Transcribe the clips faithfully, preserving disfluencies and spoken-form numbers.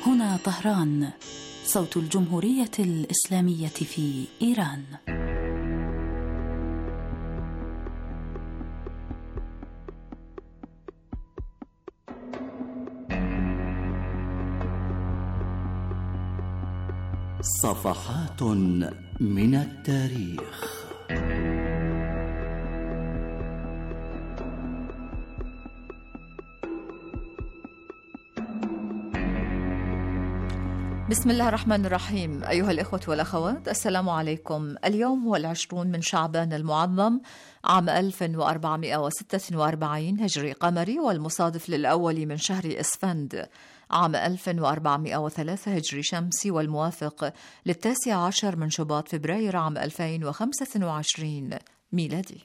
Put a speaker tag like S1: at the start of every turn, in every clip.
S1: هنا طهران، صوت الجمهورية الإسلامية في إيران.
S2: صفحات من التاريخ.
S3: بسم الله الرحمن الرحيم. أيها الإخوة والأخوات، السلام عليكم. اليوم هو العشرون من شعبان المعظم عام ألف وأربعمائة وستة وأربعين هجري قمري، والمصادف للأول من شهر إسفند عام ألف وأربعمائة وثلاثة هجري شمسي، والموافق للتاسع عشر من شباط فبراير عام ألفين وخمسة وعشرين ميلادي.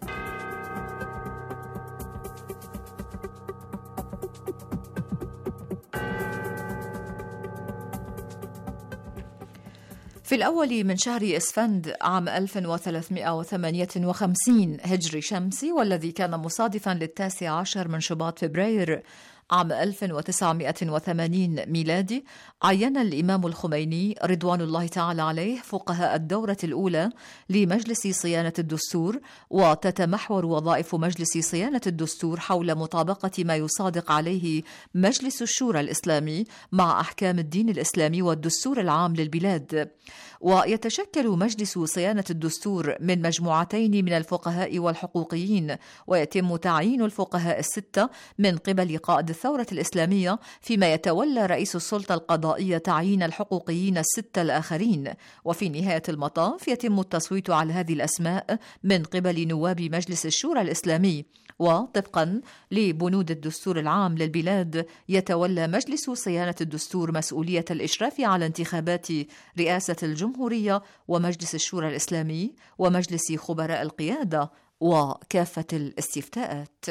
S3: في الأول من شهر إسفند عام ألف وثلاثمائة وثمانية وخمسين هجري شمسي، والذي كان مصادفا للتاسع عشر من شباط فبراير عام ألف وتسعمائة وثمانين ميلادي، عين الإمام الخميني رضوان الله تعالى عليه فقهاء الدورة الأولى لمجلس صيانة الدستور، وتتمحور وظائف مجلس صيانة الدستور حول مطابقة ما يصادق عليه مجلس الشورى الإسلامي مع أحكام الدين الإسلامي والدستور العام للبلاد. ويتشكل مجلس صيانة الدستور من مجموعتين من الفقهاء والحقوقيين، ويتم تعيين الفقهاء الستة من قبل قائد الثورة الإسلامية، فيما يتولى رئيس السلطة القضائية تعيين الحقوقيين الستة الآخرين. وفي نهاية المطاف يتم التصويت على هذه الأسماء من قبل نواب مجلس الشورى الإسلامي. وطبقا لبنود الدستور العام للبلاد، يتولى مجلس صيانة الدستور مسؤولية الإشراف على انتخابات رئاسة الجمهورية ومجلس الشورى الإسلامي ومجلس خبراء القيادة وكافة الاستفتاءات.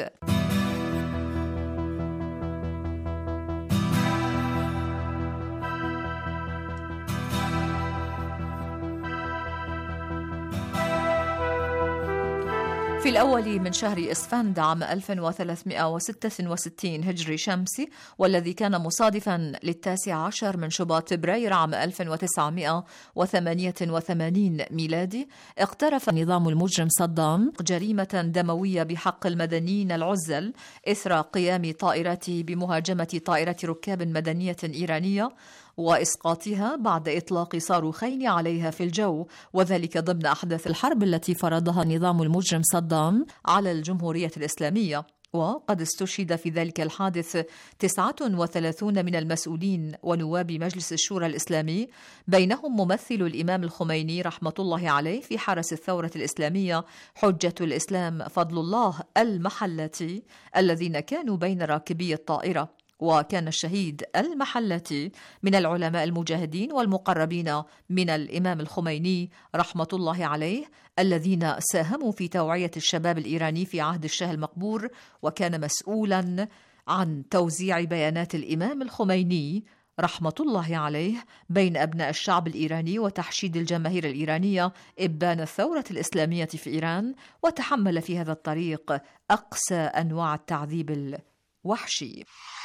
S3: في الأول من شهر إسفند عام ألف وثلاثمائة وستة وستين هجري شمسي، والذي كان مصادفا للتاسع عشر من شباط فبراير عام ألف وتسعمائة وثمانية وثمانين ميلادي، اقترف النظام المجرم صدام جريمة دموية بحق المدنيين العزل إثر قيام طائراته بمهاجمة طائرة ركاب مدنية إيرانية وإسقاطها بعد إطلاق صاروخين عليها في الجو، وذلك ضمن أحداث الحرب التي فرضها النظام المجرم صدام على الجمهورية الإسلامية. وقد استشهد في ذلك الحادث تسعة وثلاثون من المسؤولين ونواب مجلس الشورى الإسلامي، بينهم ممثل الإمام الخميني رحمة الله عليه في حرس الثورة الإسلامية حجة الإسلام فضل الله المحلتي، الذين كانوا بين راكبي الطائرة. وكان الشهيد المحلتي من العلماء المجاهدين والمقربين من الإمام الخميني رحمة الله عليه، الذين ساهموا في توعية الشباب الإيراني في عهد الشاه المقبور، وكان مسؤولا عن توزيع بيانات الإمام الخميني رحمة الله عليه بين أبناء الشعب الإيراني وتحشيد الجماهير الإيرانية إبان الثورة الإسلامية في إيران، وتحمل في هذا الطريق أقسى أنواع التعذيب الوحشي.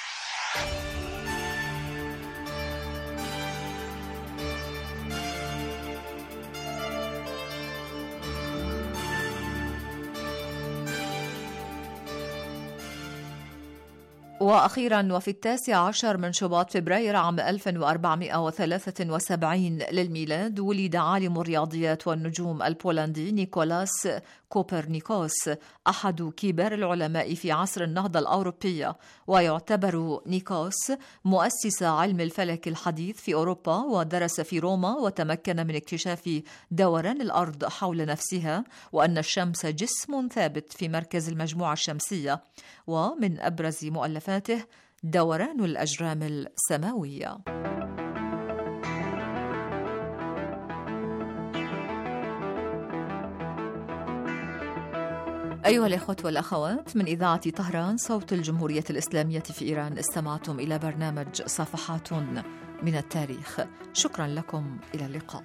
S3: وأخيرا، وفي التاسع عشر من شباط فبراير عام ألف وأربعمائة وثلاثة وسبعين للميلاد، ولد عالم الرياضيات والنجوم البولندي نيكولاس كوبرنيكوس، أحد كبار العلماء في عصر النهضة الأوروبية، ويعتبر نيكوس مؤسس علم الفلك الحديث في أوروبا، ودرس في روما وتمكن من اكتشاف دوران الأرض حول نفسها، وأن الشمس جسم ثابت في مركز المجموعة الشمسية. ومن أبرز مؤلفاته دوران الأجرام السماوية. أيها الإخوة والأخوات، من إذاعة طهران صوت الجمهورية الإسلامية في إيران، استمعتم إلى برنامج صفحات من التاريخ. شكرا لكم، إلى اللقاء.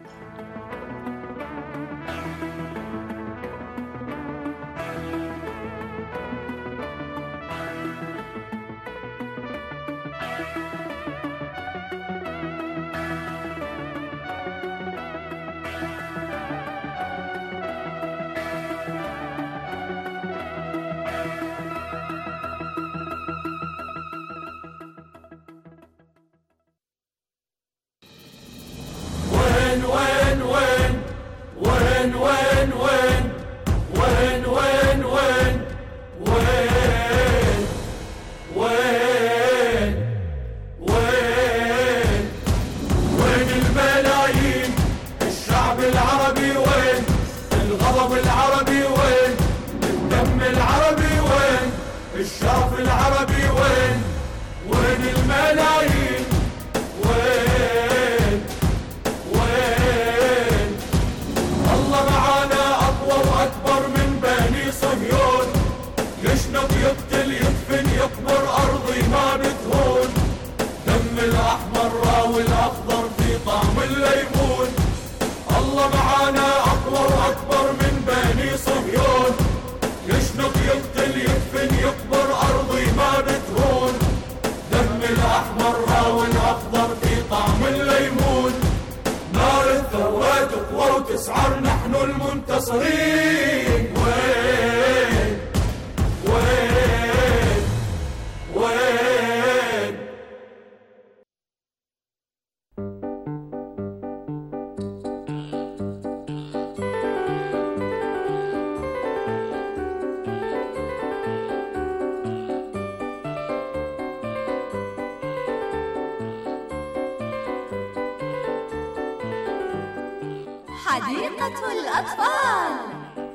S4: منتصرين. وين وين وين.
S5: حديقة الأطفال.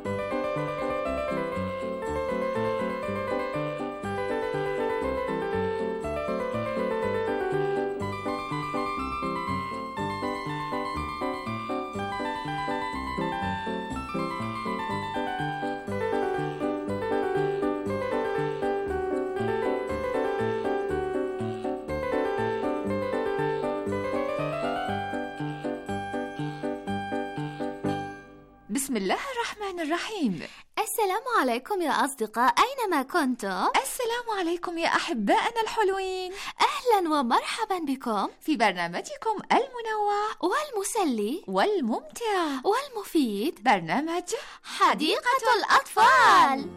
S3: بسم الله الرحمن الرحيم.
S5: السلام عليكم يا أصدقاء أينما كنتم.
S3: السلام عليكم يا أحبائنا الحلوين.
S5: أهلا ومرحبا بكم
S3: في برنامجكم المنوع
S5: والمسلي
S3: والممتع
S5: والمفيد،
S3: برنامج
S5: حديقة الأطفال.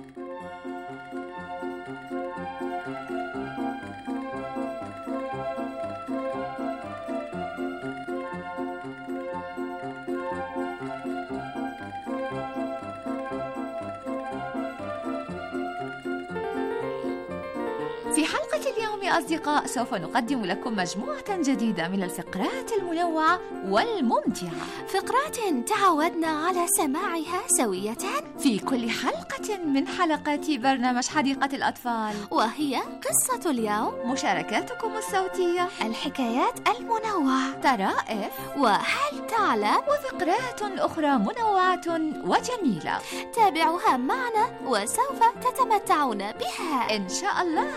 S3: في حلقة اليوم يا أصدقاء سوف نقدم لكم مجموعة جديدة من الفقرات المنوعة والممتعة،
S5: فقرات تعودنا على سماعها سوية
S3: في كل حلقة من حلقات برنامج حديقة الأطفال،
S5: وهي قصة اليوم،
S3: مشاركاتكم الصوتية،
S5: الحكايات المنوعة،
S3: طرائف،
S5: وهل تعلم،
S3: وفقرات أخرى منوعة وجميلة.
S5: تابعوها معنا وسوف تتمتعون بها
S3: إن شاء الله.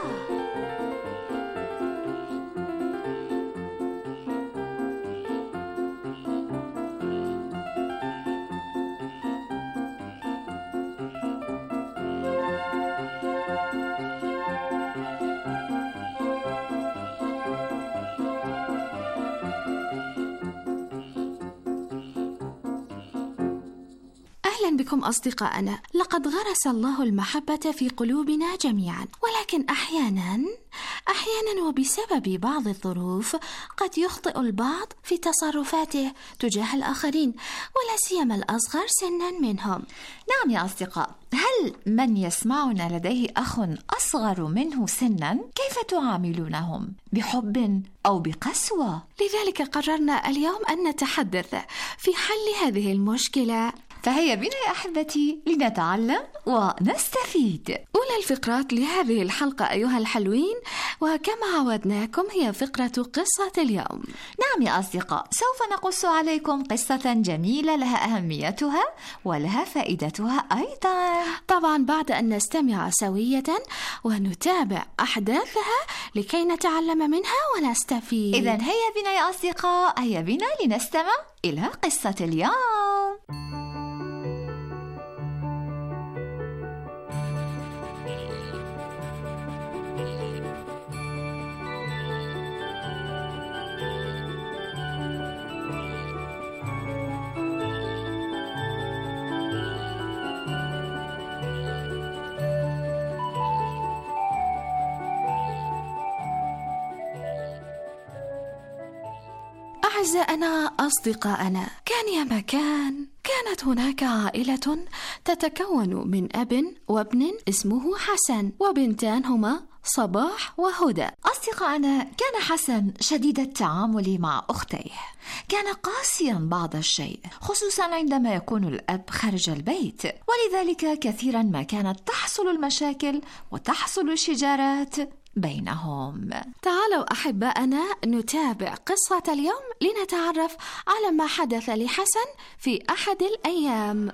S5: أهلا بكم أصدقائنا. لقد غرس الله المحبة في قلوبنا جميعا، ولكن أحيانا أحيانا وبسبب بعض الظروف قد يخطئ البعض في تصرفاته تجاه الآخرين، ولا سيما الأصغر سنا منهم.
S3: نعم يا أصدقاء، هل من يسمعنا لديه أخ أصغر منه سنا؟ كيف تعاملونهم؟ بحب أو بقسوة؟
S5: لذلك قررنا اليوم أن نتحدث في حل هذه المشكلة،
S3: فهيا بنا يا أحبتي لنتعلم ونستفيد.
S5: أولى الفقرات لهذه الحلقة أيها الحلوين، وكما عودناكم هي فقرة قصة اليوم.
S3: نعم يا أصدقاء، سوف نقص عليكم قصة جميلة لها أهميتها ولها فائدتها أيضا،
S5: طبعا بعد أن نستمع سوية ونتابع أحداثها لكي نتعلم منها ونستفيد.
S3: إذن هيا بنا يا أصدقاء، هيا بنا لنستمع إلى قصة اليوم.
S5: أعزائنا أصدقائنا، كان يا مكان كانت هناك عائلة تتكون من أب وابن اسمه حسن، وبنتان هما صباح وهدى.
S3: أصدقائنا، كان حسن شديد التعامل مع أختيه، كان قاسيا بعض الشيء، خصوصا عندما يكون الأب خارج البيت، ولذلك كثيرا ما كانت تحصل المشاكل وتحصل الشجارات بينهم.
S5: تعالوا أحبائنا نتابع قصة اليوم لنتعرف على ما حدث لحسن في أحد الأيام.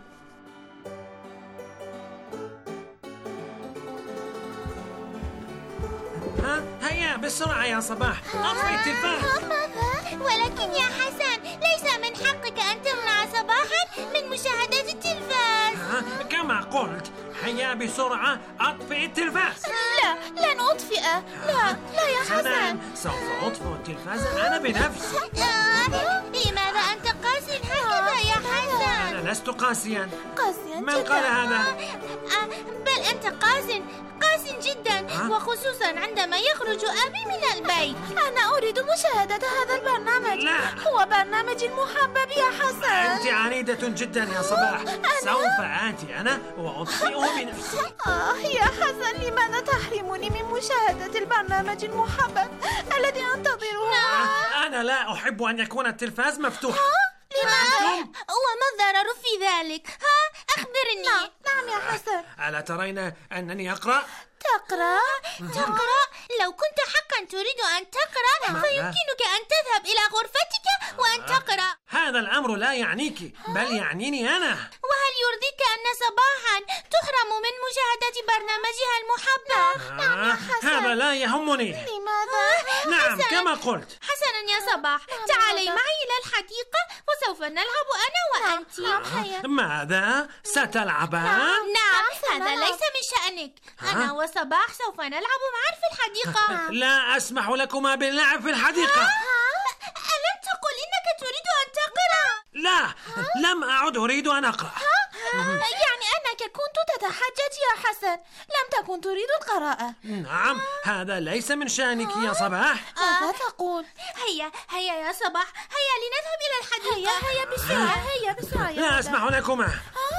S6: ها هيا بسرعة يا صباح، أطفئ التلفاز.
S7: ولكن يا حسن، ليس من حقك أن تمنع صباحا من مشاهدة التلفاز.
S6: ها كما قلت، هيا بسرعة أطفئ التلفاز.
S7: لا، لن أطفئ. لا لا يا حسن،
S6: سوف أطفئ التلفاز أنا بنفسي.
S7: آه، لماذا أنت قاسي هكذا يا حسن؟
S6: أنا لست قاسيا.
S7: قاسيا
S6: من
S7: جدا.
S6: قال هذا؟
S7: آه بل أنت قاس قاس جدا، وخصوصا عندما يخرج أبي من البيت. أنا أريد مشاهدة هذا البرنامج.
S6: لا.
S7: هو برنامجي المحبب يا حسن.
S6: أنت عنيدة جدا يا صباح. سوف آتي أنا وأطفئه بنفسي.
S7: آه يا حسن، لماذا تحرمني من مشاهدة البرنامج المحبب الذي أنتظره؟
S6: أنا لا أحب أن يكون التلفاز مفتوح.
S7: لماذا؟ وما الضرر في ذلك؟ ها أخبرني. نعم, نعم يا حسن.
S6: ألا ترين أنني أقرأ؟
S7: تقرأ؟ تقرأ؟ لو كنت حقا تريد أن تقرأ فيمكنك أن تذهب إلى غرفتك وأن تقرأ.
S6: هذا الأمر لا يعنيك، بل يعنيني أنا.
S7: وهل يرضيك أن صباحا تحرم من مشاهدة برنامجها المحبب؟ نعم يا حسن.
S6: هذا لا يهمني.
S7: لماذا؟
S6: نعم
S7: حسن.
S6: كما قلت.
S7: حسنا يا صباح، تعالي معي إلى الحديقة وسوف نلعب أنا وأنت.
S6: ماذا؟ ستلعبان؟
S7: نعم، هذا ليس من شأنك. أنا وصباح سوف نلعب معا في الحديقة.
S6: لا أسمح لكما باللعب في الحديقة.
S7: ألم تقل إنك تريد أن تقرأ؟
S6: لا، لم أعد أريد أن أقرأ.
S7: يعني أنك كنت تتحجج يا حسن، لم تكن تريد القراءة.
S6: نعم، هذا ليس من شأنك يا صباح.
S7: ماذا تقول؟ هيا هيا يا صباح، هيا لنذهب إلى الحديقة. هيا هيا بسرعة، هيا بسرعة.
S6: لا أسمح لكما.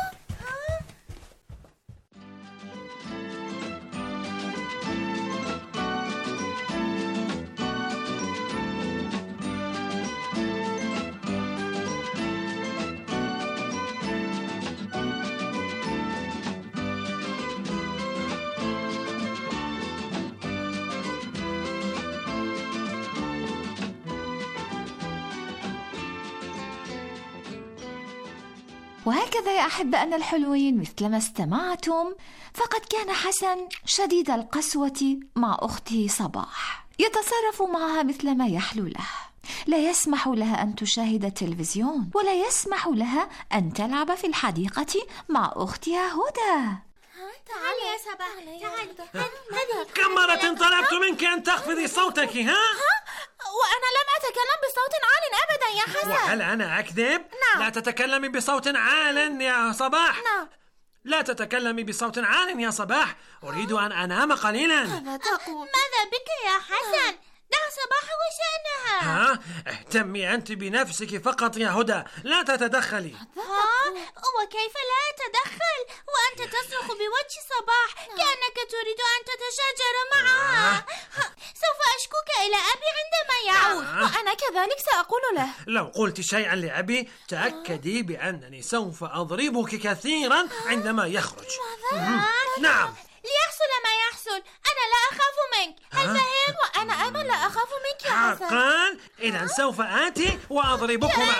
S3: وهكذا يا أحبائنا الحلوين، مثلما استمعتم فقد كان حسن شديد القسوة مع أخته صباح، يتصرف معها مثل ما يحلو له، لا يسمح لها أن تشاهد التلفزيون ولا يسمح لها أن تلعب في الحديقة مع أختها هدى.
S7: تعالي يا صباح، تعالي.
S6: كم مرة طلبت منك أن تخفضي صوتك؟ ها؟
S7: وأنا لم أتكلم بصوت عال أبدا يا حسن.
S6: وهل أنا أكذب؟
S7: نعم.
S6: لا تتكلمي بصوت عال يا صباح.
S7: نعم.
S6: لا تتكلمي بصوت عال يا صباح، أريد أن أنام قليلا.
S7: ماذا تقول؟ ماذا بك يا حسن؟ دع صباح وشأنها.
S6: ها؟ اهتمي أنت بنفسك فقط يا هدى، لا تتدخلي.
S7: ها؟ وكيف لا أتدخل وأنت تصرخ بوجه صباح كأنك تريد أن تتشاجر معها؟ سوف أشكوك إلى أبي عندما يعود، وأنا كذلك سأقول له.
S6: لو قلت شيئا لأبي تأكدي بأنني سوف أضربك كثيرا عندما يخرج. نعم.
S7: ليحصل ما يحصل، أنا لا أخاف منك. هل فهم؟ وأنا أيضا لا أخاف منك يا حسن.
S6: حقا؟ إذا سوف آتي وأضربكما.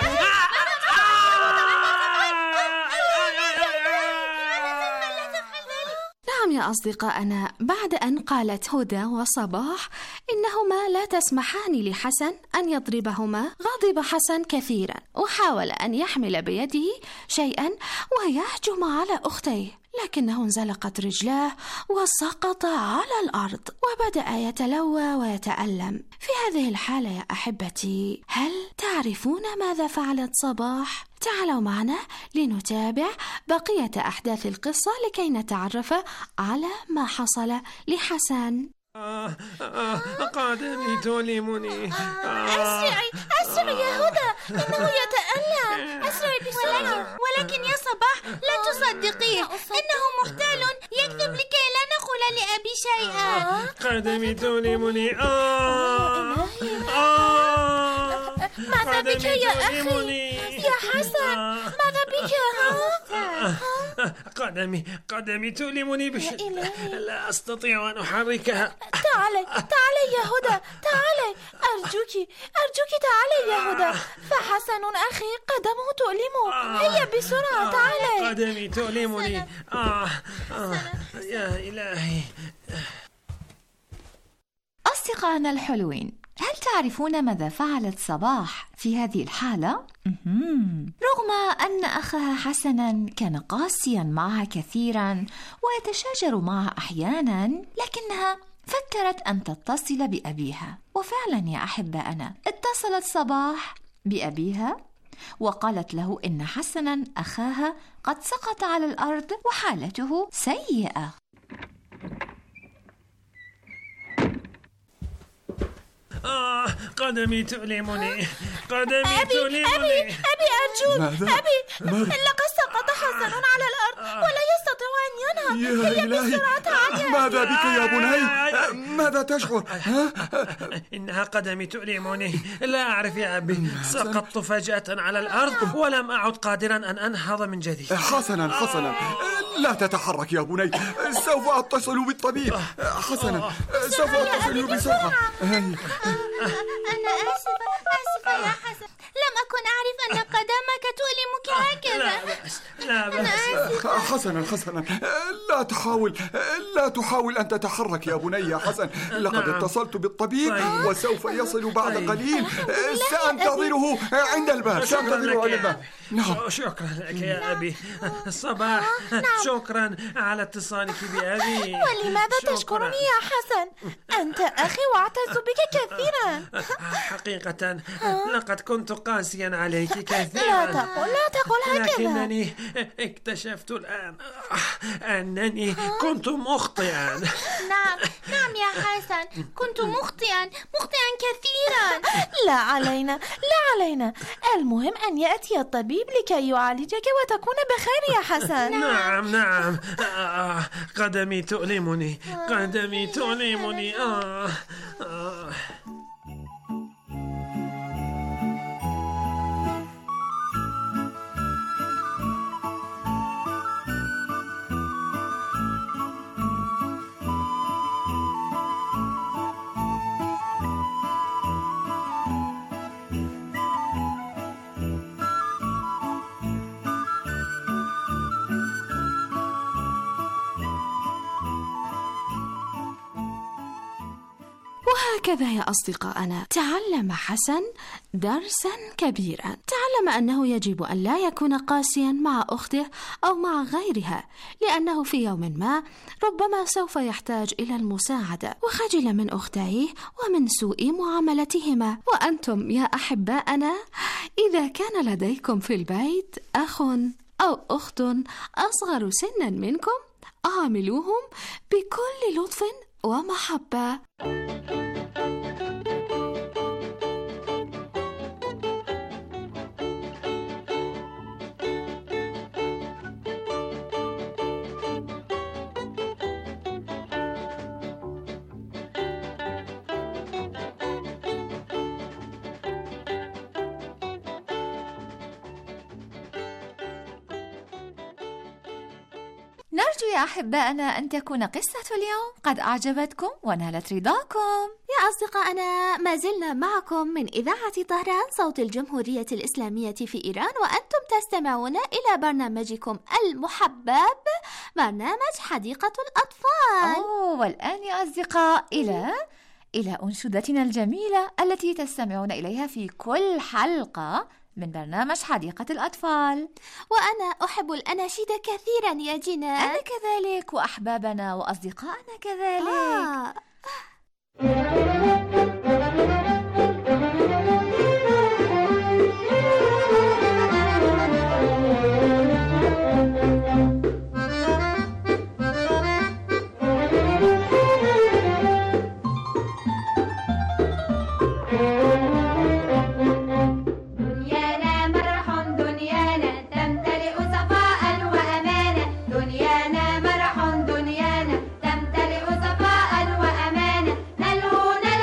S5: نعم يا أصدقائنا، بعد أن قالت هدى وصباح إنهما لا تسمحان لحسن أن يضربهما، غضب حسن كثيرا وحاول أن يحمل بيده شيئا ويهجم على أختيه، لكنه انزلقت رجلاه وسقط على الأرض وبدأ يتلوى ويتألم. في هذه الحالة يا أحبتي، هل تعرفون ماذا فعلت صباح؟ تعالوا معنا لنتابع بقية أحداث القصة لكي نتعرف على ما حصل لحسن.
S6: آه آه قدمي تؤلمني.
S7: أسرعي أسرعي يا هدى، إنه يتألم. أسرعي بسرعة. ولكن يا صباح لا تصدقيه، إنه محتال يكذب لكي لا نقول لأبي شيئا.
S6: قدمي تؤلمني. آه آه
S7: ماذا بك يا أخي؟ يا حسن ماذا بك؟
S6: قدمي قدمي تؤلمني بشدة، لا أستطيع أن أحركها.
S7: تعالي تعالي يا هدى، تعالي أرجوك أرجوك تعالي يا هدى، فحسن أخي قدمه تؤلمه. هيا بسرعة تعالي.
S6: قدمي تؤلمني. آه آه يا إلهي.
S3: أصدقائنا الحلوين، هل تعرفون ماذا فعلت صباح في هذه الحالة؟ رغم أن أخاها حسنا كان قاسيا معها كثيرا ويتشاجر معها أحيانا، لكنها فكرت أن تتصل بأبيها. وفعلا يا أحبائنا، اتصلت صباح بأبيها وقالت له إن حسنا أخاها قد سقط على الأرض وحالته سيئة.
S6: آه قدمي تؤلمني، قدمي
S7: أبي
S6: تؤلمني.
S7: أبي أبي أرجوك.
S8: ماذا؟
S7: أبي
S8: ماذا؟
S7: لقد سقط حسن على الأرض ولا يستطيع أن ينهض.
S8: يا إلهي، ماذا بك يا بني؟ ماذا تشعر؟
S6: إنها قدمي تؤلمني، لا أعرف يا أبي، سقطت فجأة على الأرض ولم أعد قادرا أن أنهض من جديد.
S8: حسنا حسنا، لا تتحرك يا بني، سوف أتصل بالطبيب. حسنا، سوف أتصل بسرعة.
S7: أنا آسفة آسفة يا حسن، لم أكن أعرف أن قدمك تؤلمك هكذا.
S6: لا بأس لا بأس.
S8: حسنا حسنا، لا تحاول لا تحاول أن تتحرك يا بني يا حسن. لقد
S6: نعم.
S8: اتصلت بالطبيب
S6: طيب.
S8: وسوف يصل بعد
S6: طيب.
S8: قليل. سأنتظره عند الباب. سأنتظره عند الباب.
S6: نعم. شكرا لك يا أبي. صباح، شكرا على اتصالك بأبي.
S7: ولماذا تشكرني يا حسن؟ أنت أخي وأعتز بك كثيرا.
S6: حقيقة لقد كنت قاسيا عليك كثيرا.
S7: لا تقل لا تقل هكذا.
S6: لكنني اكتشفت الآن أنني كنت مخطئا.
S7: نعم نعم يا حسن، كنت مخطئا مخطئا كثيرا. لا علينا لا علينا، المهم أن يأتي الطبيب لكي يعالجك وتكون بخير يا حسن.
S6: نعم نعم. آه قدمي تؤلمني، قدمي تؤلمني. آه آه
S5: وهكذا يا أصدقائنا تعلم حسن درسا كبيرا. تعلم أنه يجب أن لا يكون قاسيا مع أخته أو مع غيرها، لأنه في يوم ما ربما سوف يحتاج إلى المساعدة. وخجل من أختيه ومن سوء معاملتهما. وأنتم يا أحباءنا، إذا كان لديكم في البيت أخ أو أخت أصغر سنا منكم، عاملوهم بكل لطف ومحبة.
S3: نرجو يا أحبائنا أن تكون قصة اليوم قد أعجبتكم ونالت رضاكم.
S5: يا أصدقائنا، ما زلنا معكم من إذاعة طهران صوت الجمهورية الإسلامية في إيران، وأنتم تستمعون إلى برنامجكم المحبب، برنامج حديقة الأطفال.
S3: أوه، والآن يا أصدقاء إلى إلى أنشودتنا الجميلة التي تستمعون إليها في كل حلقة من برنامج حديقة الأطفال.
S5: وأنا أحب الأناشيد كثيرا يا جنان.
S3: أنا كذلك، وأحبابنا وأصدقائنا كذلك.
S5: آه.
S9: دنيانا مرح، دنيانا تمتلئ صفاء وأمانة، نلهو نلهو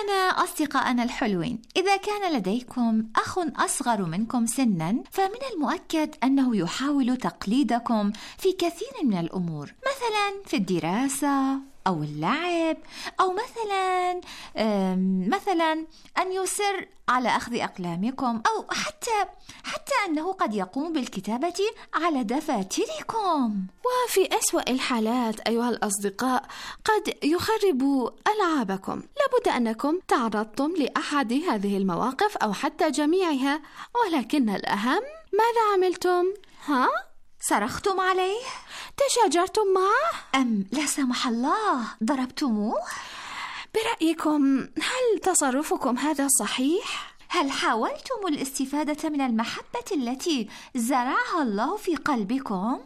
S9: الآن أصدقائنا الحلوين، إذا كان لديكم أخ أصغر منكم سناً فمن المؤكد أنه يحاول تقليدكم في كثير من الأمور، مثلاً في الدراسة أو اللعب، أو مثلاً مثلاً أن يصر على أخذ أقلامكم، أو حتى حتى أنه قد يقوم بالكتابة على دفاتركم.
S5: وفي أسوأ الحالات أيها الأصدقاء قد يخرب ألعابكم. لابد أنكم تعرضتم لأحد هذه المواقف أو حتى جميعها، ولكن الأهم ماذا عملتم؟ ها؟
S9: صرختم عليه؟
S5: تشاجرتم معه؟
S9: أم لا سمح الله ضربتموه؟
S5: برأيكم هل تصرفكم هذا صحيح؟
S9: هل حاولتم الاستفادة من المحبة التي زرعها الله في قلبكم؟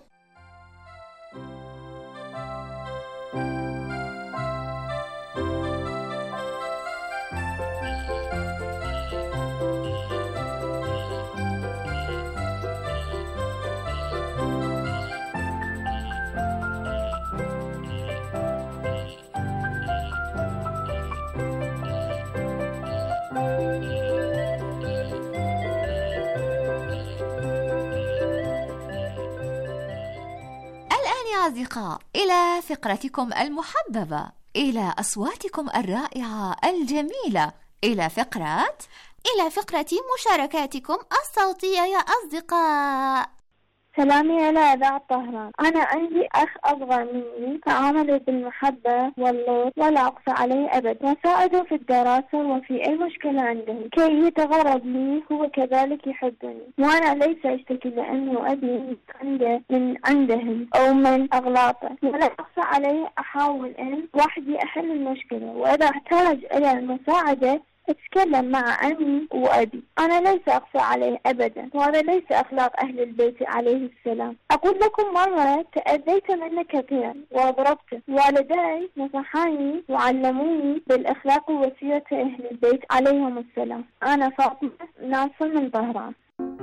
S9: أصدقاء، إلى فقرتكم المحببة، إلى أصواتكم الرائعة الجميلة، إلى فقرة
S7: إلى فقرة مشاركاتكم الصوتية يا أصدقاء. سلامي على إذاعة طهران. أنا عندي أخ أصغر مني، أعامله بالمحبة واللطف ولا أقسى عليه أبدا، وأساعده في الدراسة وفي أي مشكلة عنده كي يتغرب لي، هو كذلك يحبني، وأنا ليس أشتكي لأنه أبي عنده من عندهم أو من أغلاطه، ولا أقسى عليه، أحاول أن وحدي أحل المشكلة، وإذا احتاج إلى المساعدة أتكلم مع أمي وأبي. أنا ليس أقسى عليه أبدا، وهذا ليس أخلاق أهل البيت عليه السلام. أقول لكم مرة تأذيت منه كثيرا وضربته، والداي نصحاني وعلموني بالأخلاق ووصية أهل البيت عليهم السلام. أنا فاطمة ناصر من طهران.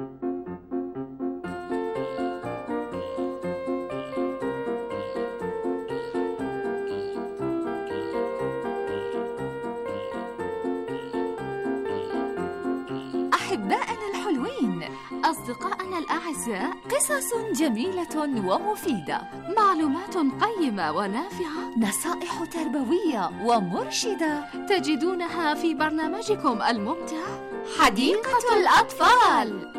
S9: أحبائنا الحلوين، أصدقائنا الأعزاء، قصص جميلة ومفيدة، معلومات قيمة ونافعة، نصائح تربوية ومرشدة تجدونها في برنامجكم الممتع حديقة الأطفال.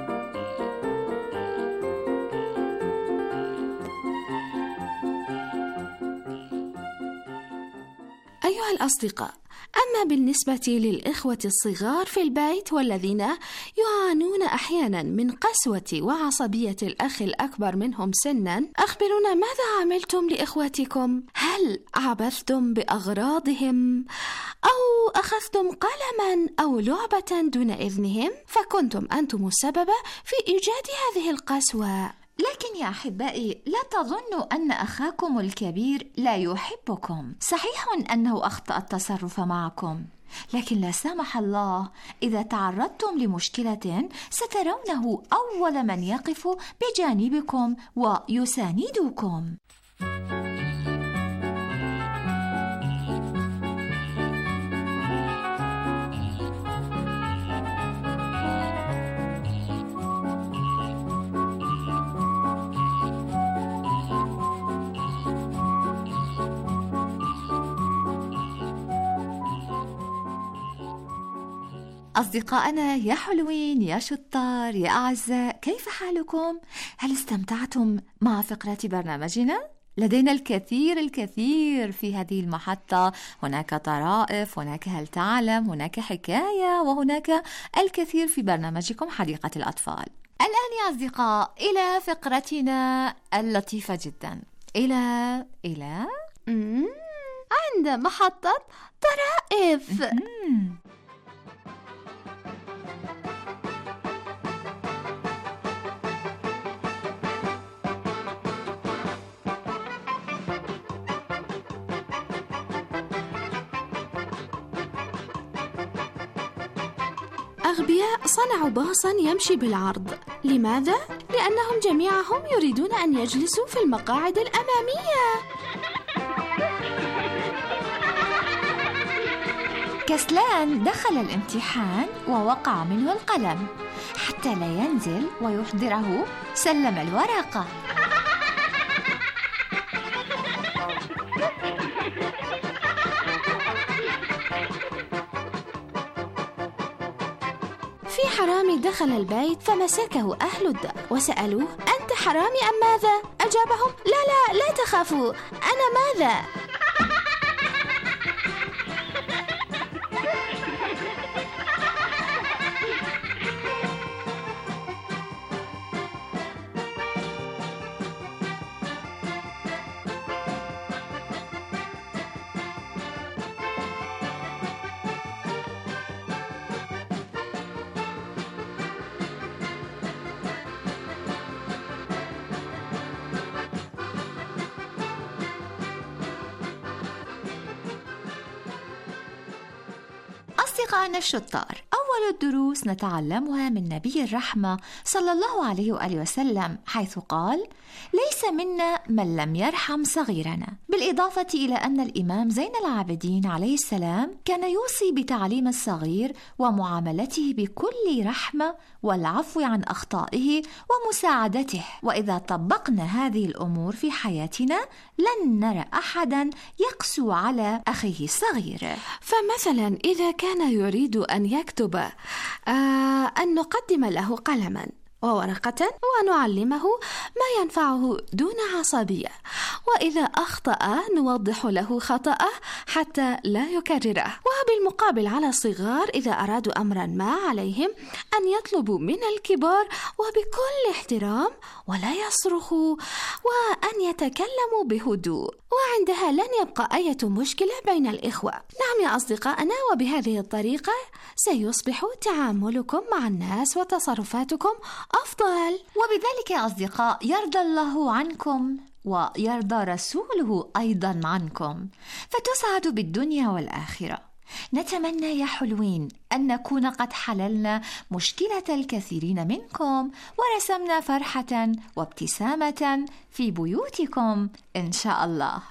S5: أيها الأصدقاء، أما بالنسبة للإخوة الصغار في البيت والذين يعانون أحيانا من قسوة وعصبية الأخ الأكبر منهم سنا، أخبرونا ماذا عملتم لإخوتكم؟ هل عبثتم بأغراضهم أو أخذتم قلما أو لعبة دون إذنهم؟ فكنتم أنتم السبب في إيجاد هذه القسوة.
S9: لكن يا أحبائي، لا تظنوا أن أخاكم الكبير لا يحبكم. صحيح أنه أخطأ التصرف معكم، لكن لا سمح الله إذا تعرضتم لمشكلة سترونه أول من يقف بجانبكم ويساندكم. أصدقائنا يا حلوين، يا شطار، يا أعزاء، كيف حالكم؟ هل استمتعتم مع فقرة برنامجنا؟ لدينا الكثير الكثير في هذه المحطة، هناك طرائف، هناك هل تعلم، هناك حكاية، وهناك الكثير في برنامجكم حديقة الأطفال. الآن يا أصدقاء إلى فقرتنا اللطيفة جدا، إلى إلى
S5: عند محطة طرائف. أغبياء صنعوا باصا يمشي بالعرض. لماذا؟ لأنهم جميعهم يريدون أن يجلسوا في المقاعد الأمامية.
S9: كسلان دخل الامتحان ووقع منه القلم، حتى لا ينزل ويحضره سلم الورقة.
S5: في حرامي دخل البيت فمسكه أهل الدار وسألوه: أنت حرامي أم ماذا؟ أجابهم: لا لا لا تخافوا، أنا ماذا؟
S9: أصدقائنا الشطار، أول الدروس نتعلمها من نبي الرحمة صلى الله عليه وآله وسلم، حيث قال: ليس منا من لم يرحم صغيرنا. بالإضافة إلى أن الإمام زين العابدين عليه السلام كان يوصي بتعليم الصغير ومعاملته بكل رحمة والعفو عن أخطائه ومساعدته، وإذا طبقنا هذه الأمور في حياتنا لن نرى أحدا يقسو على أخيه الصغير.
S5: فمثلا إذا كان يريد أن يكتب آه أن نقدم له قلما وورقة ونعلمه ما ينفعه دون عصبية، وإذا أخطأ نوضح له خطأه حتى لا يكرره. وبالمقابل على الصغار إذا أرادوا أمرا ما عليهم أن يطلبوا من الكبار وبكل احترام ولا يصرخوا، وأن يتكلموا بهدوء، وعندها لن يبقى أي مشكلة بين الإخوة. نعم يا أصدقائنا، وبهذه الطريقة سيصبح تعاملكم مع الناس وتصرفاتكم أفضل.
S9: وبذلك يا أصدقاء يرضى الله عنكم ويرضى رسوله أيضا عنكم، فتسعدوا بالدنيا والآخرة. نتمنى يا حلوين أن نكون قد حللنا مشكلة الكثيرين منكم ورسمنا فرحة وابتسامة في بيوتكم إن شاء الله.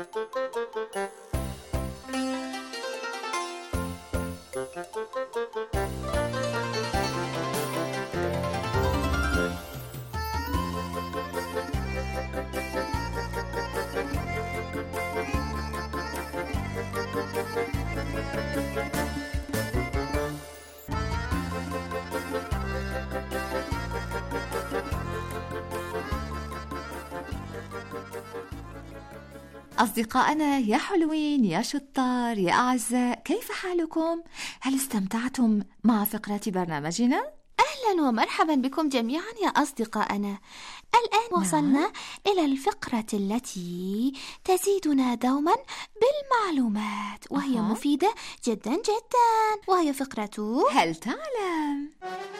S9: أصدقائنا يا حلوين يا شطار يا أعزاء، كيف حالكم؟ هل استمتعتم مع فقرة برنامجنا؟
S5: أهلا ومرحبا بكم جميعا يا أصدقائنا. الآن وصلنا نعم. إلى الفقرة التي تزيدنا دوما بالمعلومات، وهي أه. مفيدة جدا جدا، وهي فقرة
S9: هل تعلم؟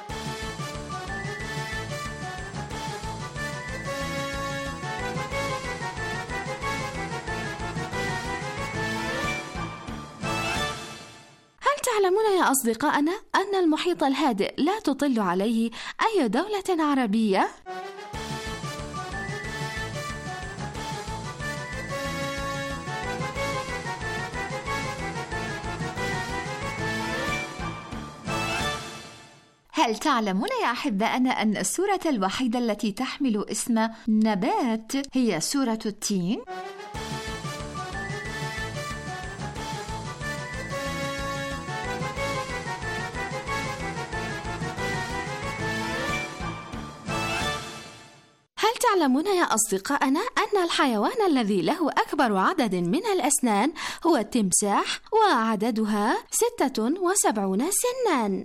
S5: تعلمون يا أصدقائنا أن المحيط الهادئ لا تطل عليه أي دولة عربية؟
S9: هل تعلمون يا أحبائنا أن السورة الوحيدة التي تحمل اسم نبات هي سورة التين؟
S5: تعلمون يا أصدقائنا أن الحيوان الذي له أكبر عدد من الأسنان هو التمساح، وعددها ستة وسبعون سناً.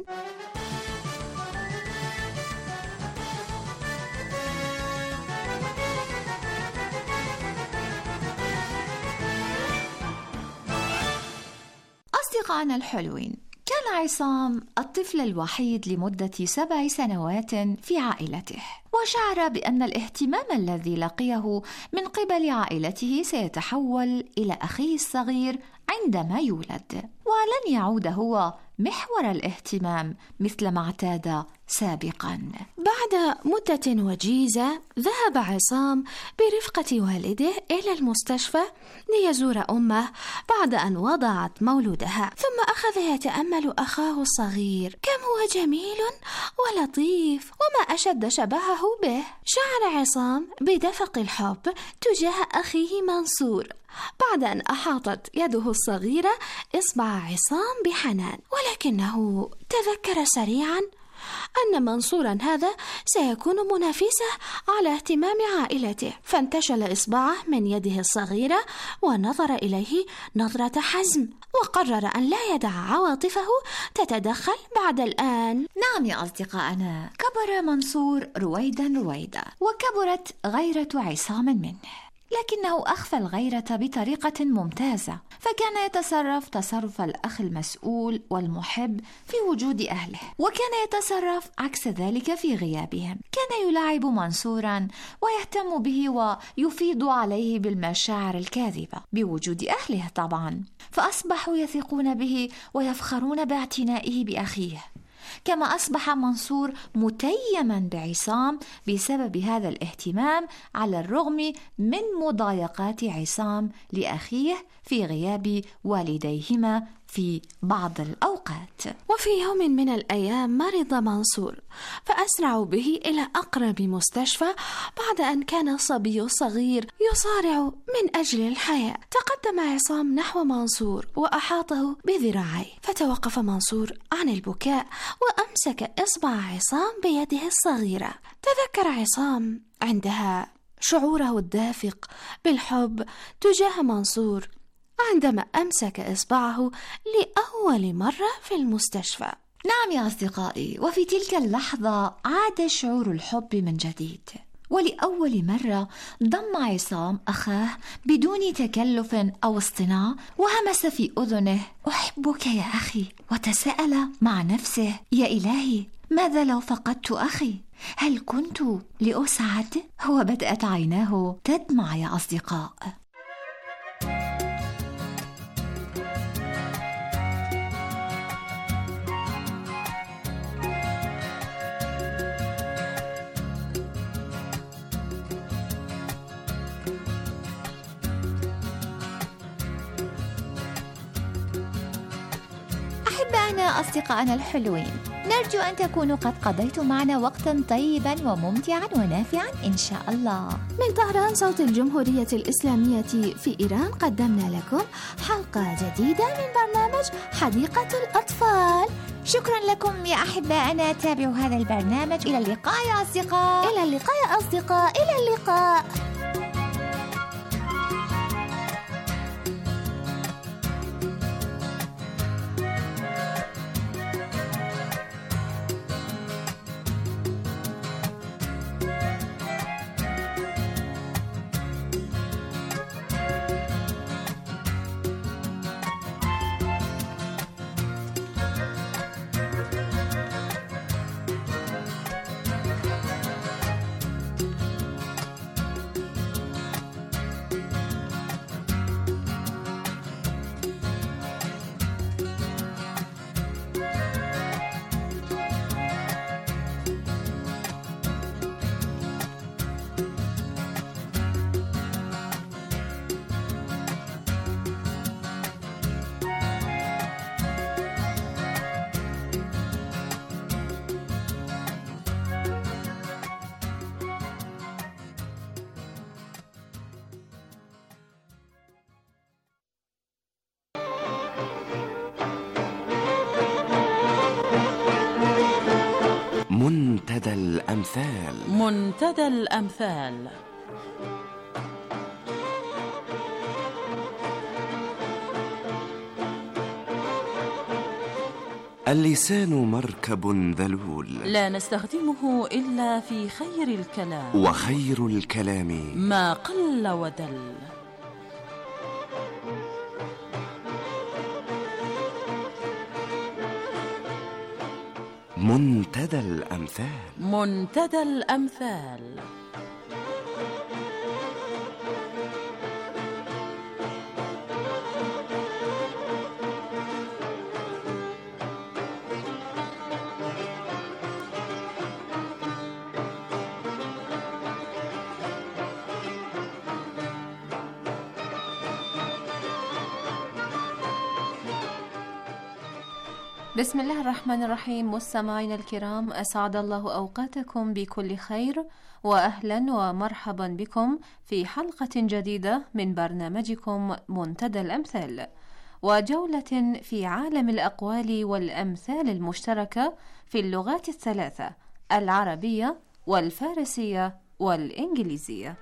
S9: أصدقائنا الحلوين، كان عصام الطفل الوحيد لمدة سبع سنوات في عائلته، وشعر بأن الاهتمام الذي لقيه من قبل عائلته سيتحول إلى أخيه الصغير عندما يولد، ولن يعود هو محور الاهتمام مثل ما اعتاد سابقا.
S5: بعد مدة وجيزة ذهب عصام برفقة والده إلى المستشفى ليزور أمه بعد أن وضعت مولودها، ثم أخذ يتأمل أخاه الصغير كم هو جميل ولطيف وما أشد شبهه به. شعر عصام بدفق الحب تجاه أخيه منصور بعد أن أحاطت يده الصغيرة إصبع عصام بحنان، ولكنه تذكر سريعا أن منصورا هذا سيكون منافسه على اهتمام عائلته، فانتشل إصبعه من يده الصغيرة ونظر إليه نظرة حزم، وقرر أن لا يدع عواطفه تتدخل بعد الآن.
S9: نعم يا أصدقائنا، كبر منصور رويدا رويدا، وكبرت غيرة عصام منه، لكنه أخفى الغيرة بطريقة ممتازة، فكان يتصرف تصرف الأخ المسؤول والمحب في وجود أهله، وكان يتصرف عكس ذلك في غيابهم. كان يلاعب منصورا ويهتم به ويفيض عليه بالمشاعر الكاذبة بوجود أهله طبعا، فأصبحوا يثقون به ويفخرون باعتنائه بأخيه. كما أصبح منصور متيما بعصام بسبب هذا الاهتمام، على الرغم من مضايقات عصام لأخيه في غياب والديهما في بعض الأوقات.
S5: وفي يوم من الأيام مرض منصور، فأسرعوا به إلى أقرب مستشفى بعد أن كان الصبي الصغير يصارع من أجل الحياة. تقدم عصام نحو منصور وأحاطه بذراعيه، فتوقف منصور عن البكاء وأمسك إصبع عصام بيده الصغيرة. تذكر عصام عندها شعوره الدافق بالحب تجاه منصور عندما أمسك إصبعه لأول مرة في المستشفى.
S9: نعم يا أصدقائي، وفي تلك اللحظة عاد شعور الحب من جديد، ولأول مرة ضم عصام أخاه بدون تكلف أو اصطناع، وهمس في أذنه: أحبك يا أخي. وتساءل مع نفسه: يا إلهي، ماذا لو فقدت أخي؟ هل كنت لأسعد؟ وبدأت عيناه تدمع يا أصدقاء. أحبائنا أصدقائنا الحلوين، نرجو أن تكونوا قد قضيتم معنا وقتا طيبا وممتعا ونافعا إن شاء الله.
S5: من طهران صوت الجمهورية الإسلامية في إيران قدمنا لكم حلقة جديدة من برنامج حديقة الأطفال.
S9: شكرا لكم يا أحبائنا، تابعوا هذا البرنامج. إلى اللقاء يا أصدقاء.
S5: إلى اللقاء يا أصدقاء. إلى اللقاء.
S10: منتدى الأمثال.
S1: منتدى الأمثال.
S10: اللسان مركب ذلول،
S1: لا نستخدمه إلا في خير الكلام،
S10: وخير الكلام
S1: ما قل ودل.
S10: منتدى الأمثال.
S1: منتدى الأمثال.
S11: بسم الله الرحمن الرحيم. مستمعينا الكرام، أسعد الله أوقاتكم بكل خير، وأهلا ومرحبا بكم في حلقة جديدة من برنامجكم منتدى الأمثال، وجولة في عالم الأقوال والأمثال المشتركة في اللغات الثلاثة العربية والفارسية والإنجليزية.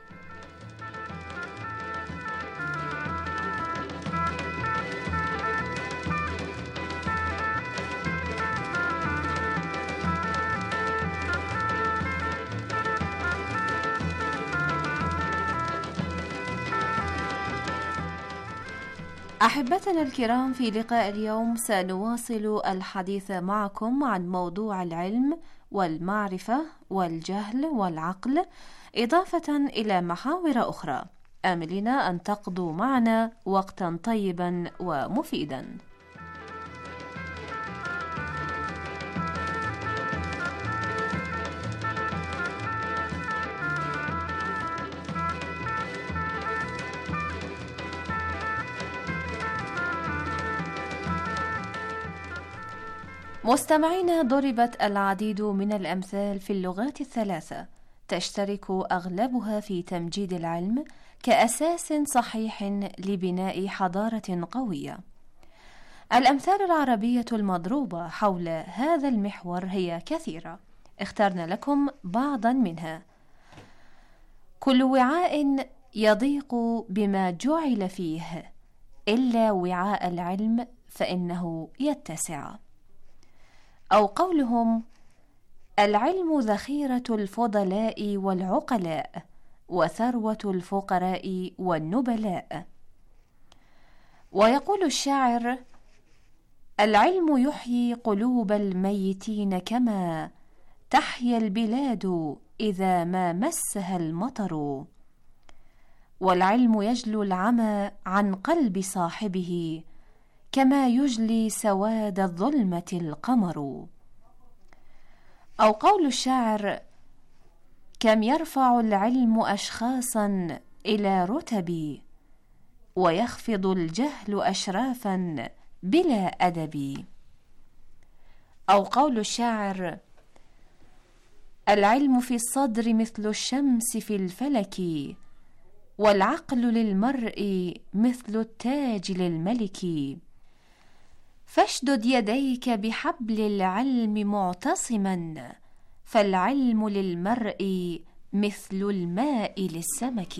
S11: أحبتنا الكرام، في لقاء اليوم سنواصل الحديث معكم عن موضوع العلم والمعرفة والجهل والعقل، إضافة إلى محاور أخرى، آملين أن تقضوا معنا وقتا طيبا ومفيدا. مستمعين، ضربت العديد من الأمثال في اللغات الثلاثة تشترك أغلبها في تمجيد العلم كأساس صحيح لبناء حضارة قوية. الأمثال العربية المضروبة حول هذا المحور هي كثيرة، اخترنا لكم بعضا منها. كل وعاء يضيق بما جعل فيه، إلا وعاء العلم فإنه يتسع. أو قولهم: العلم ذخيرة الفضلاء والعقلاء، وثروة الفقراء والنبلاء. ويقول الشاعر: العلم يحيي قلوب الميتين كما تحيا البلاد إذا ما مسها المطر، والعلم يجلو العمى عن قلب صاحبه كما يجلي سواد الظلمة القمر. أو قول الشاعر: كم يرفع العلم أشخاصا إلى رتب، ويخفض الجهل أشرافا بلا أدب. أو قول الشاعر: العلم في الصدر مثل الشمس في الفلك، والعقل للمرء مثل التاج للملك. فاشدد يديك بحبل العلم معتصما، فالعلم للمرء مثل الماء للسمك.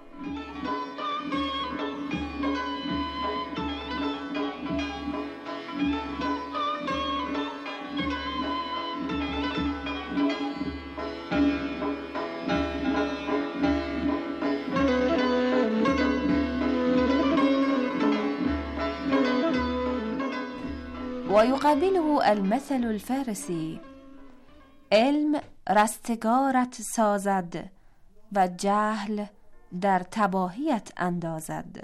S11: ويقابله المثل الفارسي: علم رستگارت سازد و جهل در تباهیت اندازد.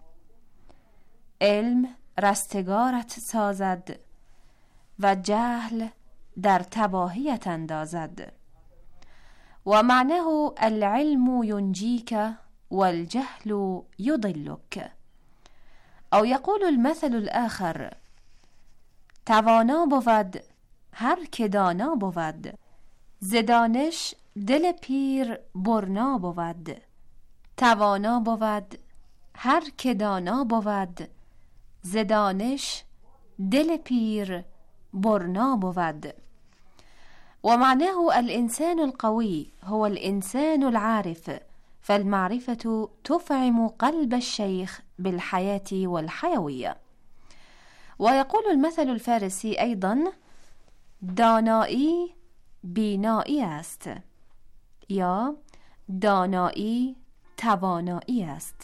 S11: علم رستگارت سازد و جهل در تباهیت اندازد. ومعناه: العلم ينجيك والجهل يضلك. أو يقول المثل الآخر: توانا بود هر که دانا بود، ز دانش دل پیر برنا بود. توانا بود هر که دانا بود، ز دانش دل پیر برنا بود. ومعناه: الإنسان القوي هو الإنسان العارف، فالمعرفة تفعم قلب الشيخ بالحياة والحيوية. ويقول المثل الفارسي أيضا: دانایی بینایی است، یا دانایی توانایی است.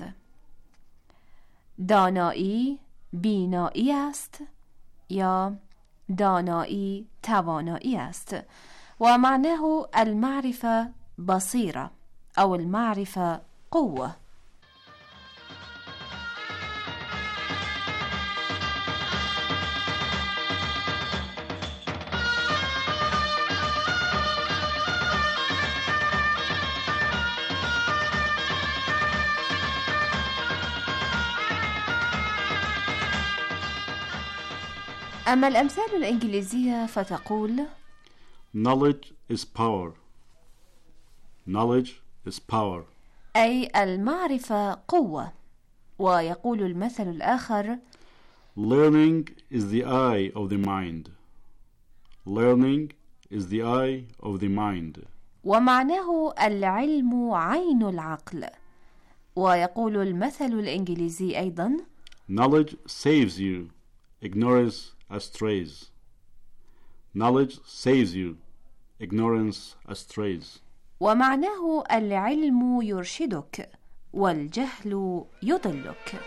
S11: دانایی بینایی است، یا دانایی توانایی است. ومعناه: المعرفة بصيرة، أو المعرفة قوة. أما الأمثال الإنجليزية فتقول
S12: Knowledge is power. Knowledge is power.
S11: أي المعرفة قوة. ويقول المثل الآخر
S12: Learning is the eye of the mind. Learning is the eye of the mind.
S11: ومعناه العلم عين العقل. ويقول المثل الإنجليزي أيضا
S12: Knowledge saves you. Ignorance astrays. Knowledge saves you. Ignorance astrays.
S11: ومعناه العلم يرشدك والجهل يضلك.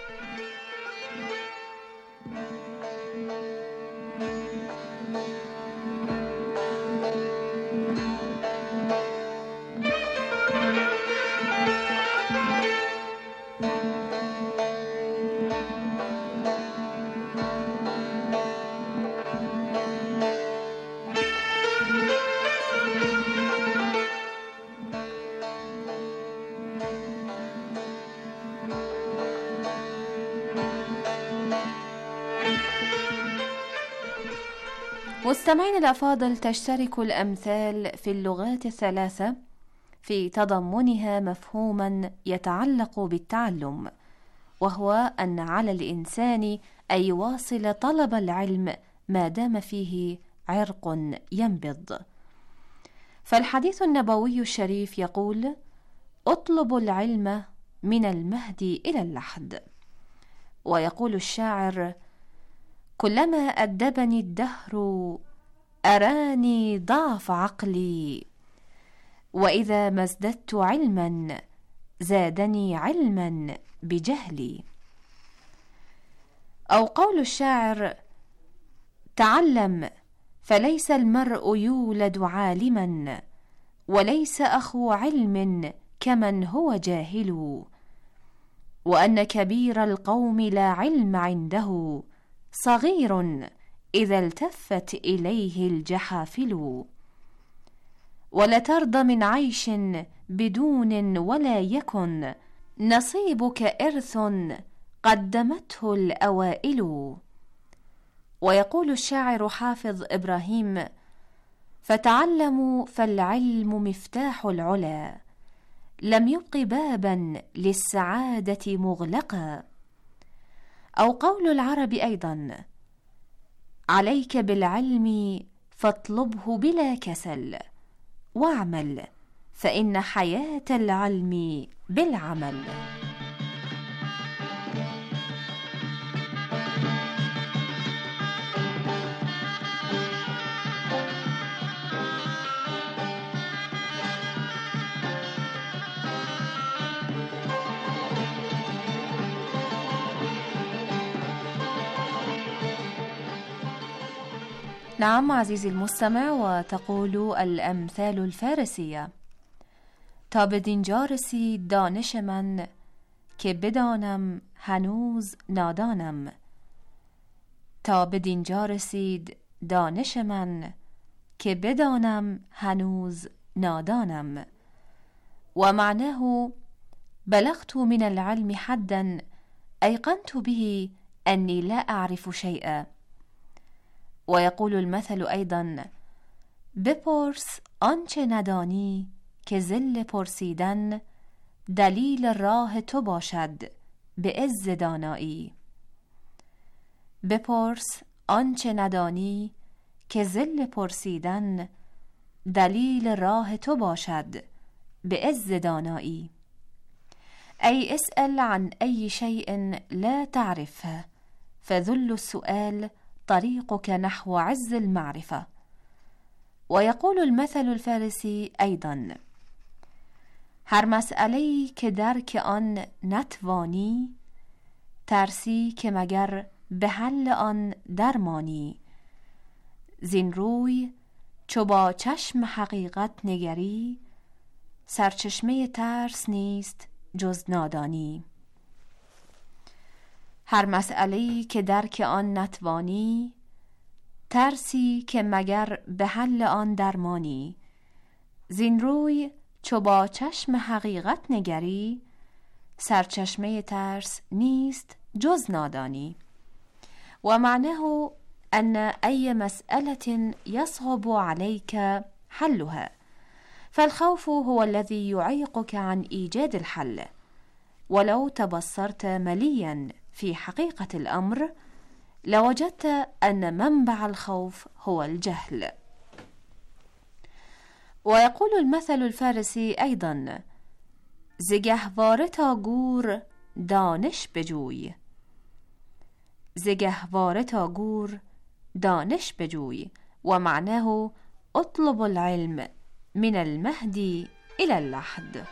S11: مستمعين الأفاضل، تشترك الأمثال في اللغات الثلاثة في تضمنها مفهوما يتعلق بالتعلم، وهو أن على الإنسان أن يواصل طلب العلم ما دام فيه عرق ينبض. فالحديث النبوي الشريف يقول: اطلبوا العلم من المهد إلى اللحد. ويقول الشاعر: كلما أدبني الدهر أراني ضعف عقلي، وإذا ما ازددت علما زادني علما بجهلي. أو قول الشاعر: تعلم فليس المرء يولد عالما، وليس أخو علم كمن هو جاهل، وأن كبير القوم لا علم عنده، صغير إذا التفت إليه الجحافل. ولترضى من عيش بدون ولا يكن، نصيبك إرث قدمته الأوائل. ويقول الشاعر حافظ إبراهيم: فتعلموا فالعلم مفتاح العلا، لم يبق بابا للسعادة مغلقا. أو قول العرب أيضا: عليك بالعلم فاطلبه بلا كسل، واعمل فإن حياة العلم بالعمل. نعم عزيزي المستمع، وتقول الأمثال الفارسية: تا بدین جا رسید دانش من، که بدانم هنوز نادانم. تا بدین جا رسید دانش من، که بدانم هنوز نادانم. ومعناه بلغت من العلم حدا أيقنت به أني لا أعرف شيئا. ويقول المثل أيضا: بپرس آنچه ندانی که ذل پرسیدن دلیل راه تو باشد به عز دانایی. بپرس آنچه ندانی که ذل پرسیدن دلیل راه تو باشد به عز دانایی. أي اسأل عن أي شيء لا تعرفه، فذل السؤال طريقك نحو عز المعرفة. ويقول المثل الفارسي أيضا: هر مسئله‌ای که درک آن نتوانی، ترسی که مگر به حل آن درمانی. زین روی چو با چشم حقیقت نگری، سرچشمه ترس نیست جز نادانی. هر مسئله‌ای که درک آن نتوانی، ترسی که مگر به حل آن درمانی. زین روی چو با چشم حقیقت نگری، سرچشمه ترس نیست جز نادانی. ومعناه أن أي مسألة يصعب عليك حلها، فالخوف هو الذي يعيقك عن إيجاد الحل. ولو تبصرت مليا في حقيقة الأمر لوجدت أن منبع الخوف هو الجهل. ويقول المثل الفارسي أيضا: زگهواره گور دانش بجوی. زگهواره گور دانش بجوی، ومعناه اطلب العلم من المهدي إلى اللحد.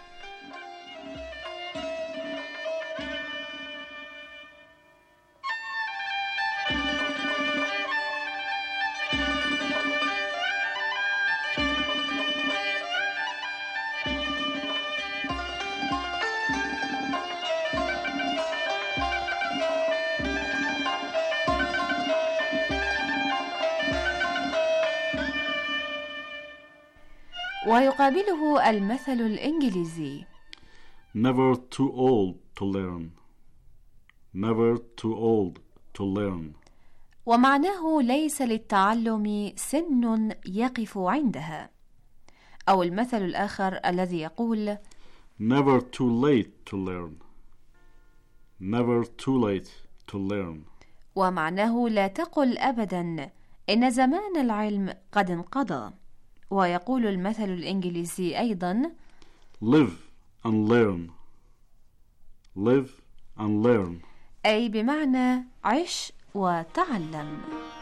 S11: ويقابله المثل الإنجليزي:
S12: Never too old to learn. Never too old to learn.
S11: ومعناه ليس للتعلم سن يقف عندها. أو المثل الآخر الذي يقول:
S12: Never too late to learn. Never too late to learn.
S11: ومعناه لا تقل أبدا إن زمان العلم قد انقضى. ويقول المثل الإنجليزي أيضا:
S12: Live and learn. Live and learn.
S11: أي بمعنى عش وتعلم.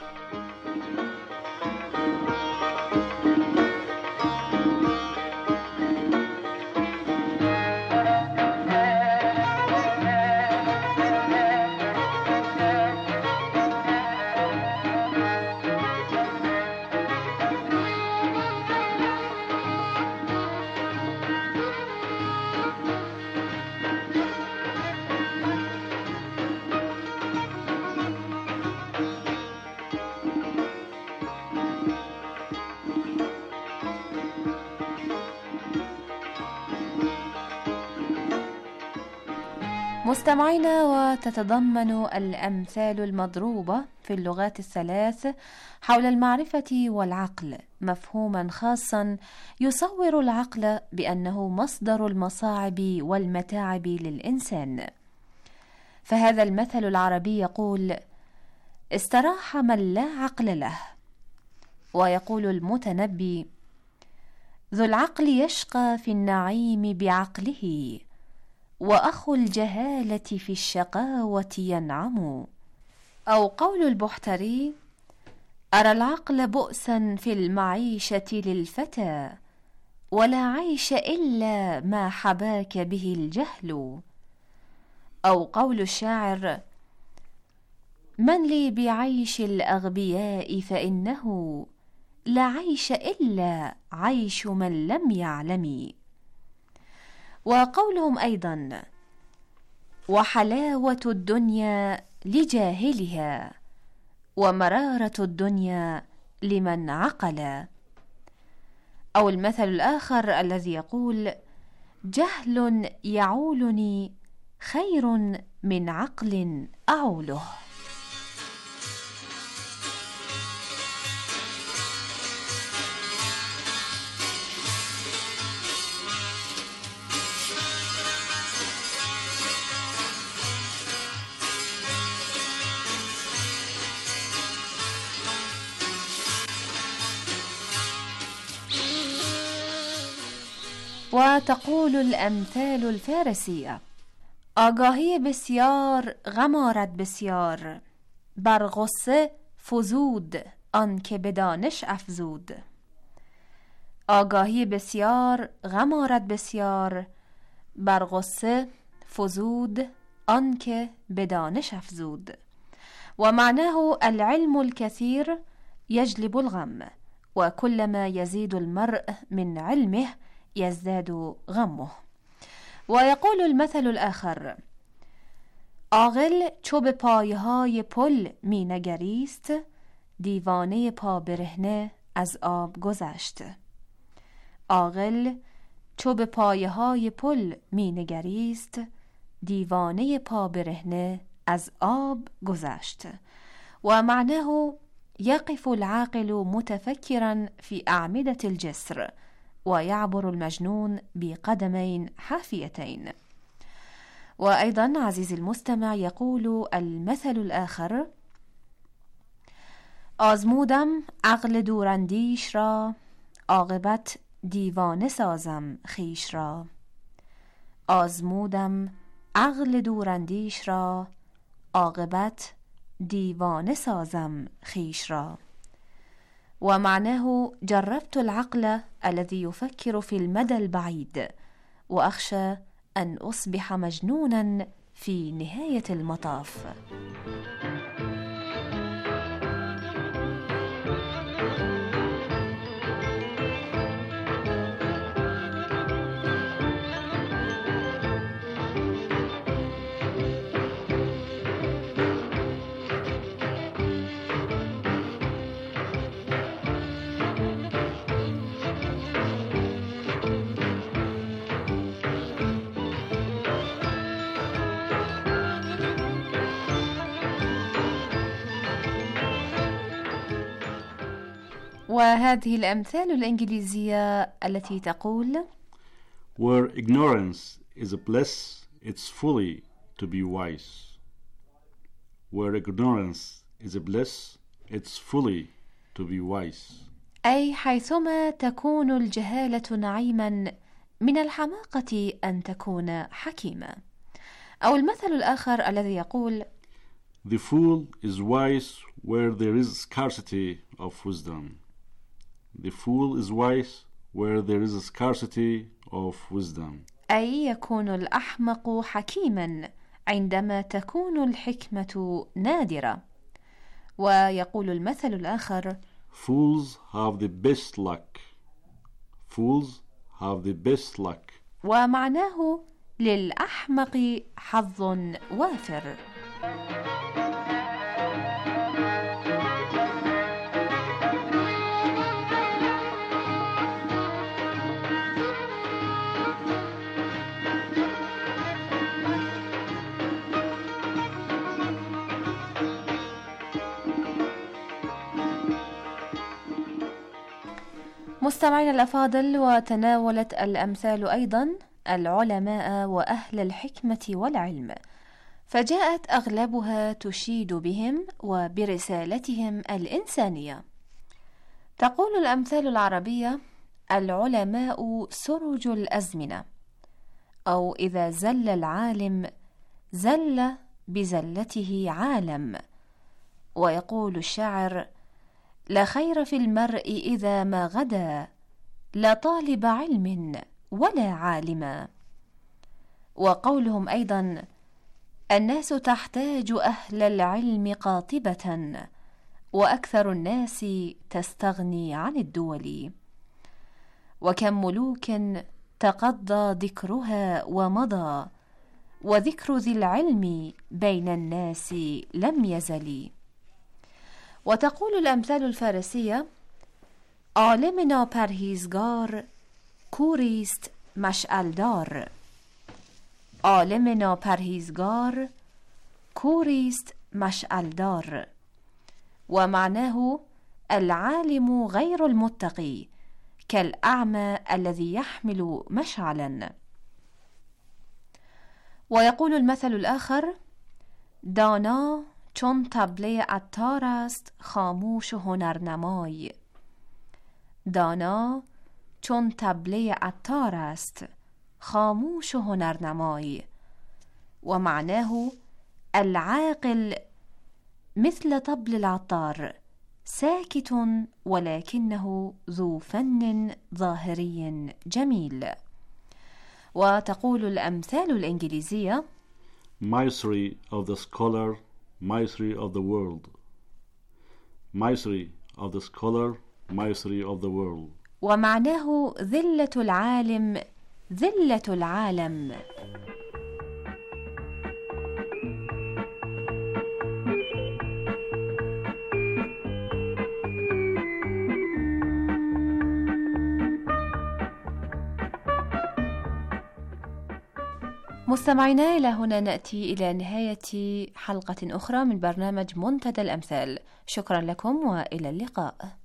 S11: مستمعينا، وتتضمن الأمثال المضروبة في اللغات الثلاث حول المعرفة والعقل مفهوما خاصا يصور العقل بأنه مصدر المصاعب والمتاعب للإنسان. فهذا المثل العربي يقول: استراح من لا عقل له. ويقول المتنبي: ذو العقل يشقى في النعيم بعقله، وأخو الجهالة في الشقاوة ينعم. أو قول البحتري: أرى العقل بؤسا في المعيشة للفتى، ولا عيش إلا ما حباك به الجهل. أو قول الشاعر: من لي بعيش الأغبياء فإنه لا عيش إلا عيش من لم يعلم. وقولهم أيضا: وحلاوة الدنيا لجاهلها، ومرارة الدنيا لمن عقل. أو المثل الآخر الذي يقول: جهل يعولني خير من عقل أعوله. وتقول الأمثال الفارسية: آگاهی بسیار غم آرد بسیار، بر غصه فزود آن که به دانش افزود. آگاهی بسیار غم آرد بسیار، بر غصه فزود آن که به دانش افزود. ومعناه العلم الكثير يجلب الغم، وكلما يزيد المرء من علمه يزداد غمه. ويقول المثل الآخر: عاقل چو به پایه‌های پل می نگریست، دیوانه پا برهنه از آب گذشت. عاقل چو به پایه‌های پل می نگریست، دیوانه پا برهنه از آب گذشت. ومعناه يقف العاقل متفكرا في أعمدة الجسر، ويعبر المجنون بقدمين حافيتين. وأيضا عزيزي المستمع يقول المثل الآخر: آزمودم عقل دوراندیش را، عاقبت دیوانه سازم خویش را. آزمودم عقل دوراندیش را، عاقبت دیوانه سازم خویش را. ومعناه جربت العقل الذي يفكر في المدى البعيد، وأخشى أن أصبح مجنونا في نهاية المطاف. وهذه الأمثال الإنجليزية التي تقول:
S12: Where ignorance is a bliss, it's fully to be wise. Where ignorance is a bliss, it's fully to be wise.
S11: أي حيثما تكون الجهالة نعيما، من الحماقة أن تكون حكيما. أو المثل الآخر الذي يقول:
S12: The fool is wise where there is scarcity of wisdom. The fool is wise where there is a scarcity of wisdom.
S11: أي يكون الأحمق حكيما عندما تكون الحكمة نادرة. ويقول المثل الآخر:
S12: Fools have the best luck. Fools have the best luck.
S11: ومعناه للأحمق حظ وافر. مستمعينا الأفاضل، وتناولت الأمثال أيضا العلماء وأهل الحكمة والعلم، فجاءت أغلبها تشيد بهم وبرسالتهم الإنسانية. تقول الأمثال العربية: العلماء سرج الأزمنة، أو إذا زل العالم زل بزلته عالم. ويقول الشاعر: لا خير في المرء إذا ما غدا، لا طالب علم ولا عالما. وقولهم أيضا: الناس تحتاج أهل العلم قاطبة، وأكثر الناس تستغني عن الدول. وكم ملوك تقضى ذكرها ومضى، وذكر ذي العلم بين الناس لم يزل. وتقول الأمثال الفارسية: عالمنا پرهیزگار، کوریست مشعلدار. عالمنا پرهیزگار، کوریست مشعلدار. ومعناه العالم غير المتقي، كالأعمى الذي يحمل مشعلا. ويقول المثل الآخر: دانا چون طبله عطار است، خاموش و هنرنمای. دانا چون طبله عطار است، خاموش و هنرنمای. ومعناه العاقل مثل طبل العطار، ساكت ولكنه ذو فن ظاهري جميل. وتقول الأمثال الإنجليزية:
S12: Misery of the scholar, misery of the world. Misery of the scholar, misery of the world.
S11: ومعناه ذلة العالم، ذلة العالم. مستمعينا، إلى هنا نأتي إلى نهاية حلقة أخرى من برنامج منتدى الأمثال. شكرا لكم وإلى اللقاء.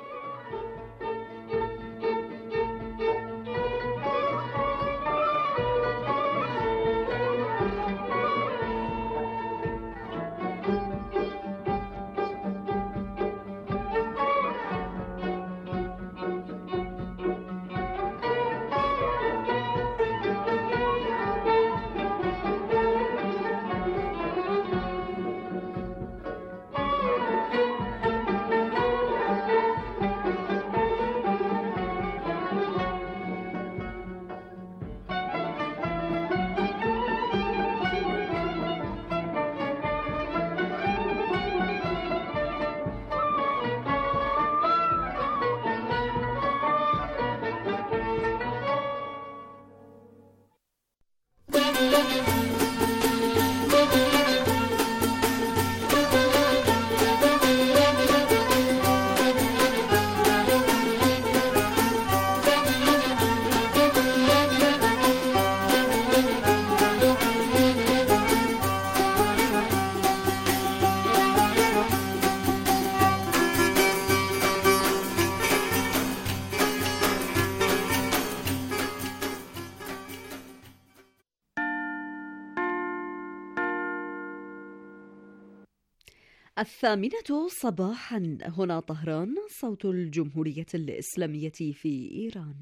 S13: الثامنة صباحا، هنا طهران، صوت الجمهورية الإسلامية في إيران.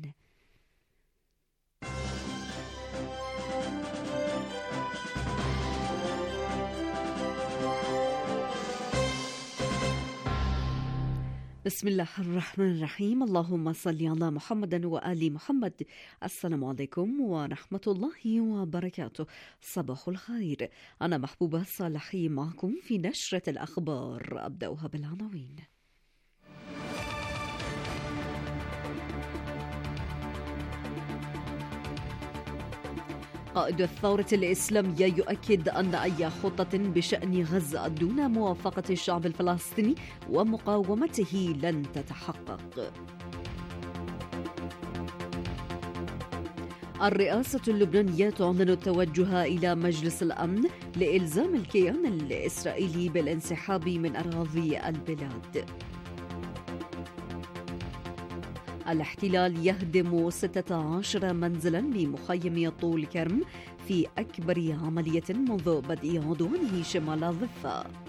S13: بسم الله الرحمن الرحيم. اللهم صل على محمد وآل محمد. السلام عليكم ورحمة الله وبركاته. صباح الخير. أنا محبوبة صالحي معكم في نشرة الأخبار. أبدأها بالعناوين. قائد الثورة الإسلامية يؤكد أن أي خطة بشأن غزة دون موافقة الشعب الفلسطيني ومقاومته لن تتحقق. الرئاسة اللبنانية تعلن التوجه إلى مجلس الأمن لإلزام الكيان الإسرائيلي بالانسحاب من أراضي البلاد. الاحتلال يهدم ستة عشر منزلا بمخيم طول كرم في أكبر عملية منذ بدء عدوانه شمال ضفة.